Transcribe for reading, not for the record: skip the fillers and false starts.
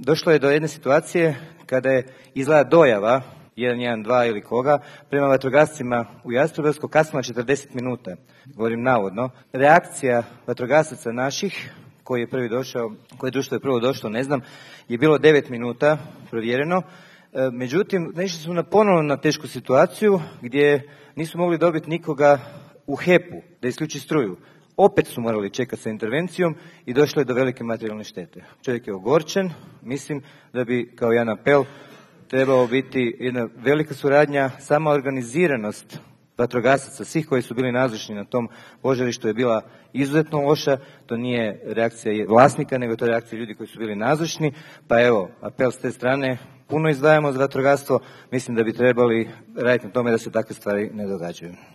došlo je do jedne situacije kada je izgleda dojava 112 ili koga prema vatrogascima u Jastrebarsko kasnila 40 minuta, govorim navodno. Reakcija vatrogasaca naših, koji je prvi došao, koje društvo je prvo došlo, ne znam, je bilo 9 minuta provjereno. Međutim, naišli smo ponovno na tešku situaciju gdje nisu mogli dobiti nikoga u HEP-u da isključi struju. Opet su morali čekati sa intervencijom i došlo je do velike materijalne štete. Čovjek je ogorčen, mislim da bi kao jedan apel trebao biti jedna velika suradnja, sama organiziranost vatrogasaca, svih koji su bili nazočni na tom požarištu je bila izuzetno loša. To nije reakcija vlasnika, nego to je reakcija ljudi koji su bili nazočni. Pa evo, apel s te strane, puno izdvajamo za vatrogastvo, mislim da bi trebali raditi na tome da se takve stvari ne događaju.